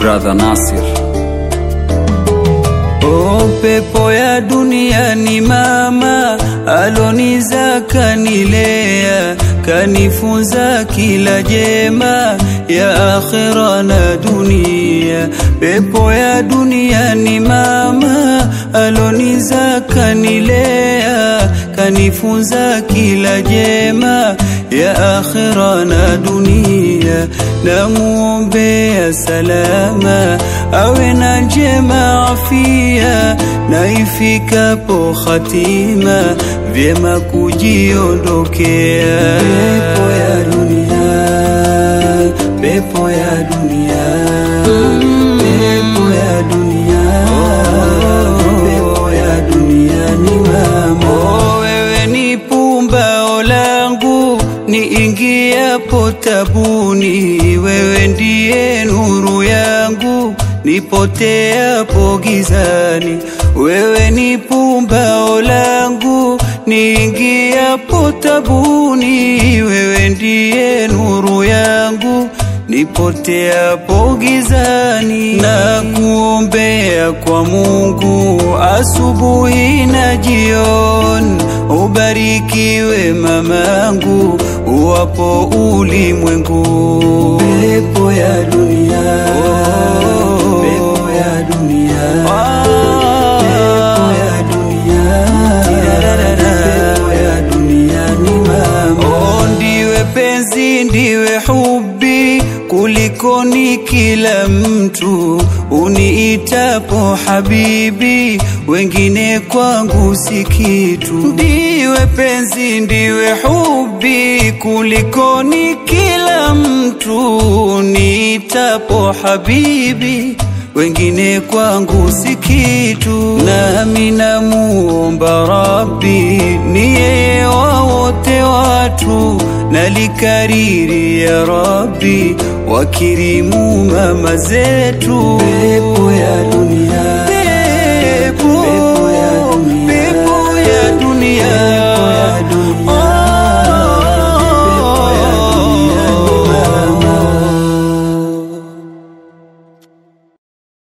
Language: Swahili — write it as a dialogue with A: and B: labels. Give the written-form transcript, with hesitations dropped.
A: Brother Nasir.
B: Pepo ya dunia ni mama aloniza kanilea, kanifunza kila jema ya akhira na dunia. Pepo ya dunia ni mama aloniza kanilea, kanifunza kila jema ya akhira na dunia. Namuombea salama awe na njema afia, na ifikapo khatima vyema kujiondokea. Pepo ya dunia, pepo ya dunia, pepo ya dunia, pepo ya dunia ni mama. Wewe ni pumbao langu niingiapo tabuni, wewe ndiye nuru yangu nipoteapo gizani. Wewe ni pumbao langu niingiapo tabuni, wewe ndiye nuru yangu nipoteapo gizani. Na kuombea kwa Mungu asubuhi na jioni, ubarikiwe mamangu uwapo ulimwengu. Pepo ya dunia, pepo ya dunia, pepo ya dunia, pepo ya dunia ni mama. Ndiwe penzi, ndiwe hubi kulikoni kila mtu, uniitapo habibi wengine kwangu si kitu. Ndiwe penzi, ndiwe hubi kulikoni kila mtu, uniitapo habibi wengine kwangu si kitu. Nami namuomba Rabbi ni yeye wa wote watu, nalikariri ya Rabbi wakirimu mama zetu. Pepo ya dunia, pepo ya dunia, pepo ya dunia.